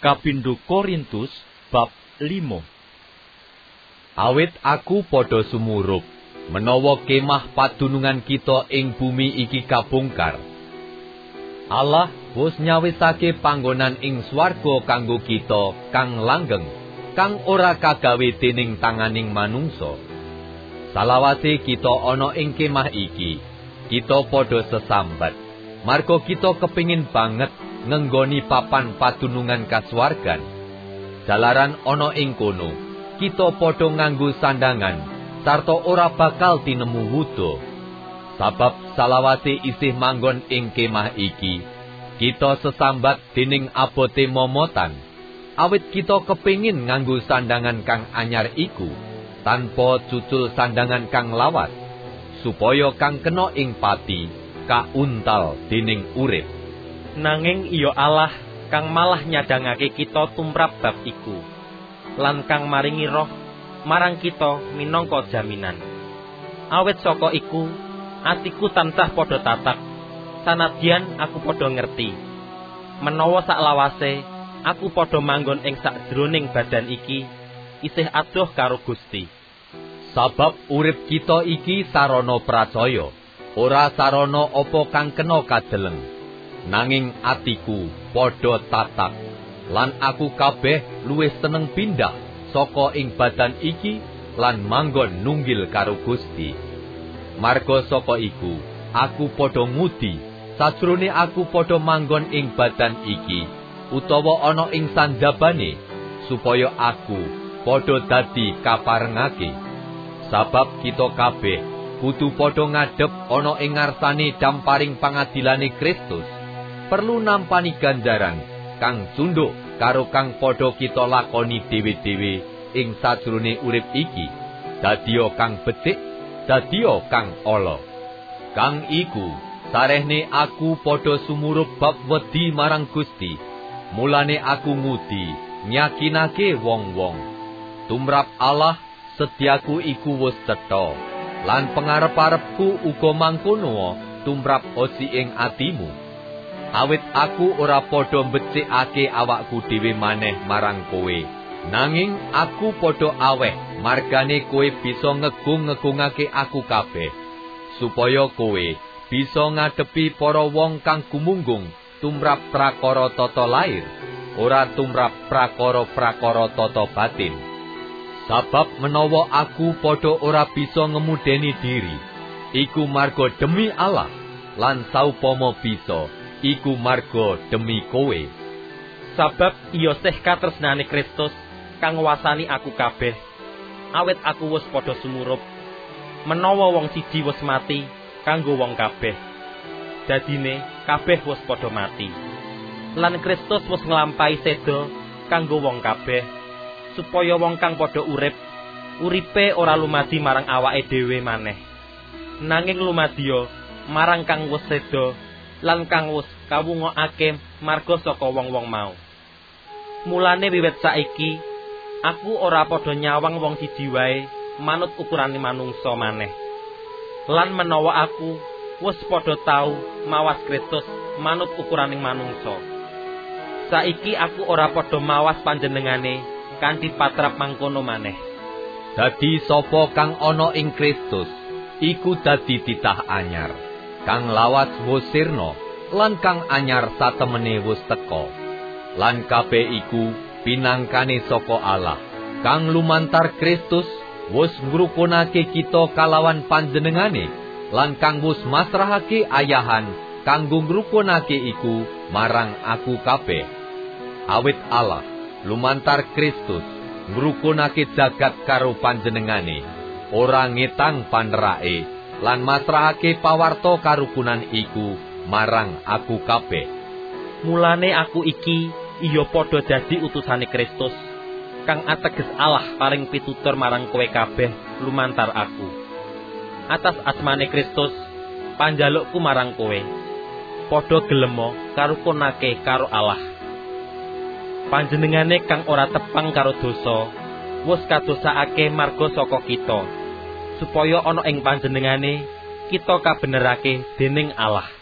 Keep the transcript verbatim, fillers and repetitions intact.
Kapindho Korintus bab limo. Awit aku padha sumurup, menawa kemah padunungan kita ing bumi iki kabongkar. Allah wis nyawisake panggonan ing swarga kanggo kita kang langgeng, kang ora kagawe dening tanganing manungsa. Salawase kita ana ing kemah iki, kita padha sesambat, marga kita kepingin banget ngenggoni papan padunungan kasuwargan. Jalaran ana ing kono, kita padha nganggo sandangan, sarta ora bakal tinemu wuda. Sabab salawase isih manggon ing kemah iki, kita sesambat dening abote momotan, awit kita kepingin nganggo sandangan kang anyar iku, tanpa cucul sandangan kang lawas, supaya kang kena ing pati kauntal dening urip. Nanging iya Allah kang malah nyadangake kita tumrap bab iku, lan kang maringi roh marang kita minangka jaminan. Awit saka iku atiku tansah padha tatak, sanadyan aku padha ngerti menawa saklawase aku padha manggon ing sakjroning badan iki isih adoh karo Gusti. Sabab urip kita iki sarana pracaya, ora sarana apa kang kena kadeleng. Nanging atiku padha tatak, lan aku kabeh luwih seneng pindah saka ing badan iki lan manggon nunggil karo Gusti. Marga saka iku aku padha ngudi sajrone aku padha manggon ing badan iki utawa ana ing sandabane, supaya aku padha dadi kaparengake. Sabab kita kabeh kudu padha ngadhep ana ing ngarsane damparing pangadilane Kristus, perlu nampani ganjaran kang cunduk karo kang padha kita lakoni dhewe-dhewe ing sajrone urip iki, dadiya kang becik, dadiya kang ala. Kang iku sarehne aku padha sumurup bab wedi marang Gusti, mulane aku ngudi nyakinake wong-wong. Tumrap Allah setiaku iku wis cetha, lan pangarep-arepku uga mangkono tumrap osi ing atimu. Awit aku ora padha mbecikake awakku dhewe maneh marang kowe, nanging aku padha aweh margane kowe bisa ngegung-ngegungake aku kabeh, supaya kowe bisa ngadepi para wong kang gumunggung tumrap prakara tata lair, ora tumrap prakara-prakara tata batin. Sabab menawa aku padha ora bisa ngemudeni diri, iku marga demi Allah, lan saupama bisa, iku marga demi kowe. Sabab iya sih katresnane Kristus kang nguwasani aku kabeh, awit aku wis padha sumurup menawa wong siji wis mati kanggo wong kabeh, dadine kabeh wis padha mati. Lan Kristus wis nglampahi seda kanggo wong kabeh, supaya wong kang padha urip, uripe ora lumadi marang awake dhewe maneh, nanging lumadya marang kang wis seda lan kang wis kawungokake marga saka wong-wong mau. Mulane wiwit saiki aku ora padha nyawang wong siji wae manut ukurane manungsa maneh. Lan menawa aku wis padha tau mawas Kristus manut ukuraning manungsa, saiki aku ora padha mawas panjenengane kanthi patrap mangkono maneh. Dadi sapa kang ana ing Kristus iku dadi titah anyar, kang lawas wis sirna, lan kang anyar satemene wis teka. Lan kabeh iku pinangkane saka Allah, kang lumantar Kristus wis ngrukunake kita kalawan panjenengane, lan kang wis masrahake ayahan kanggo ngrukunake iku marang aku kabeh. Awit Allah lumantar Kristus ngrukunake jagat karo panjenengane, ora ngetang panerake, lan masrahake pawarta karukunan iku marang aku kabeh. Mulane aku iki iya padha dadi utusane Kristus, kang ateges Allah paring pitutur marang kowe kabeh lumantar aku. Atas asmane Kristus, panjalukku marang kowe, padha gelema karukunake karo Allah. Panjenengane kang ora tepang karo dosa wis kadosakake marga saka kita, supaya ana ing panjenengane kita kabenerake dening Allah.